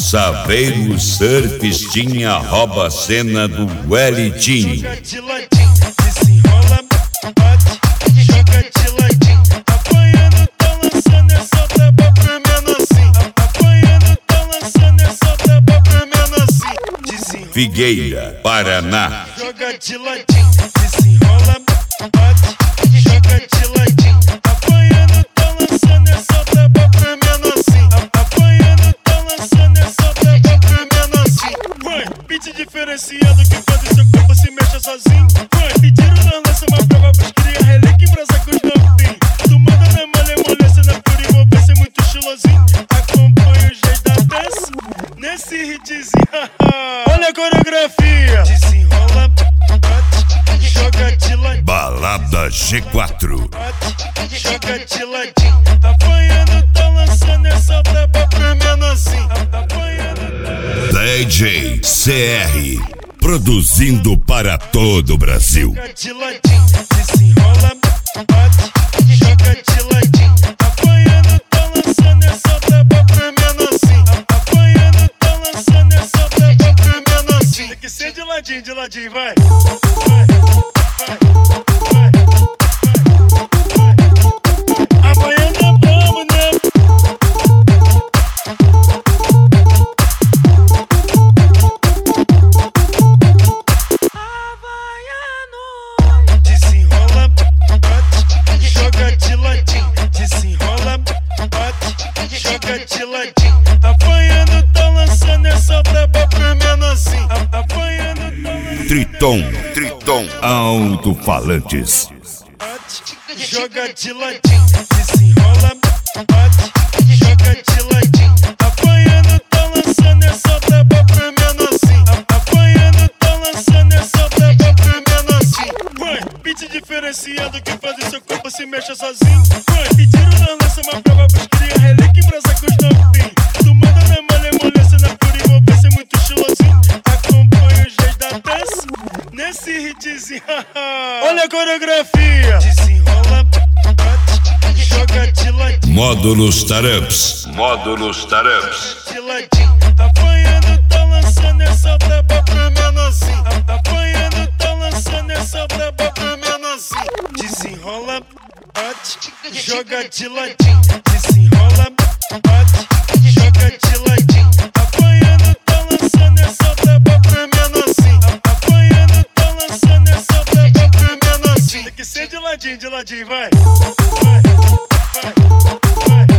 Saveiro Surfistinha rouba a cena do Wellington. Joga de ladinho, desenrola, bate, joga de ladinho. Apanhando, tá lançando essa taba pra menorzinho. Apanhando, tá lançando essa taba pra menorzinho. Desenrola, Figueira, Paraná. joga de ladinho, desenrola, bate, joga de ladinho. Apanhando, tá lançando essa taba pra menorzinho. Apanhando, tá lançando essa taba pra menorzinho. Vai, beat diferenciado que faz o seu corpo se mexa sozinho. Vai, pediram na lança uma prova pros cria, relíquia em brasa com os novinhos. Tu manda na malemolência, na pura envolvência, muito estilosinho. Acompanha os reis da dança, nesse hitzinho. Olha a coreografia. Desenrola, bate, joga de ladinho. Balada G4. Bate, joga de ladinho. Apanhando, tá lançando essa taba pra menorzinho. Apanhando. DJ CR. Produzindo para todo o Brasil. Joga de ladinho, desenrola, bate, joga de ladinho. Apanhando, tá lançando essa taba pra menorzinho. Apanhando, tá lançando essa taba pra menorzinho. Tem que ser de ladinho, vai. Vai, vai, vai, vai. Apanhando é bom, né? Desenrola, bate, joga de ladinho. Desenrola, bate, joga de ladinho. Apanhando, tá lançando essa taba pra menorzinho. Apanhando, tá lançando. Triton Alto-Falantes. bate, joga de ladinho. Desenrola, bate, joga de ladinho. Apanhando, tá lançando essa taba pra menorzinho. Apanhando, tá lançando essa taba pra menorzinho. Vai, beat diferenciado que faz o seu corpo se mexa sozinho. Vai, pediram na lança uma prova pros cria, relíquia em brasa com os novinhos. Tu manda na malemolência, na pura envolvência, muito estilosinho. Acompanha os reis da dança, nesse hitzinho. Olha a coreografia. Desenrola, bate, joga de ladinho. Módulos Taramps. De ladinho. Apanhando, tá lançando essa taba pra menorzinho. Apanhando, tá lançando essa taba pra menorzinho. Desenrola, bate, joga de ladinho. Desenrola, bate, joga de ladinho. Apanhando, tá lançando essa taba pra menorzinho. Apanhando, tá lançando essa taba pra menorzinho. Tem que ser de ladinho, vai. Vai, vai, vai.